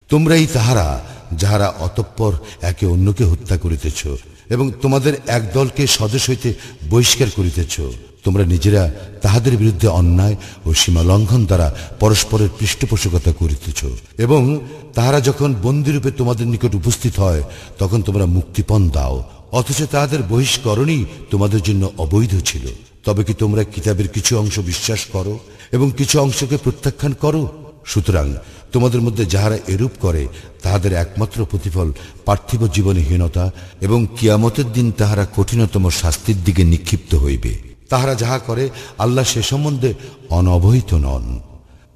তোমরাই তাহারা যাহারা অতঃপর একে অন্যকে হত্যা করিতেছ এবং তোমাদের এক দলকে স্বদেশ হইতে বহিষ্কার করিতেছ। তোমরা নিজেরা তাহাদের বিরুদ্ধে অন্যায় ও সীমা লঙ্ঘন দ্বারা পরস্পরের পৃষ্ঠপোষকতা করিতেছ এবং তাহারা যখন বন্দীরূপে তোমাদের নিকট উপস্থিত হয় তখন তোমরা মুক্তিপণ দাও, অথচ তাহাদের বহিষ্করণই তোমাদের জন্য অবৈধ ছিল। তবে কি তোমরা কিতাবের কিছু অংশ বিশ্বাস করো এবং কিছু অংশকে প্রত্যাখ্যান করো? সুতরাং তোমাদের মধ্যে যাহারা এরূপ করে তাহাদের একমাত্র প্রতিফল পার্থিব জীবনহীনতা এবং কিয়ামতের দিন তাহারা কঠিনতম শাস্তির দিকে নিক্ষিপ্ত হইবে। তাহারা যাহা করে আল্লাহ সে সম্বন্ধে অনবহিত নন।